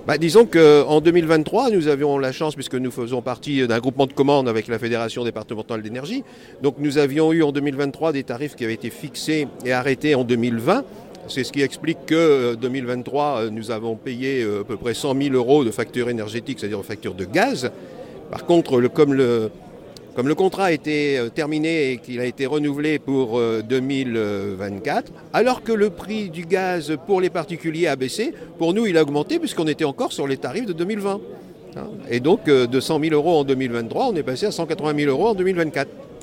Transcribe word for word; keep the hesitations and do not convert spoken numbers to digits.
Bah, disons qu'en deux mille vingt-trois, nous avions la chance, puisque nous faisons partie d'un groupement de commandes avec la Fédération départementale d'énergie, donc nous avions eu en deux mille vingt-trois des tarifs qui avaient été fixés et arrêtés en deux mille vingt. C'est ce qui explique que deux mille vingt-trois, nous avons payé à peu près cent mille euros de factures énergétiques, c'est-à-dire de factures de gaz. Par contre, le, comme, le, comme le contrat a été terminé et qu'il a été renouvelé pour deux mille vingt-quatre, alors que le prix du gaz pour les particuliers a baissé, pour nous il a augmenté puisqu'on était encore sur les tarifs de deux mille vingt. Et donc de cent mille euros en deux mille vingt-trois, on est passé à cent quatre-vingt mille euros en deux mille vingt-quatre.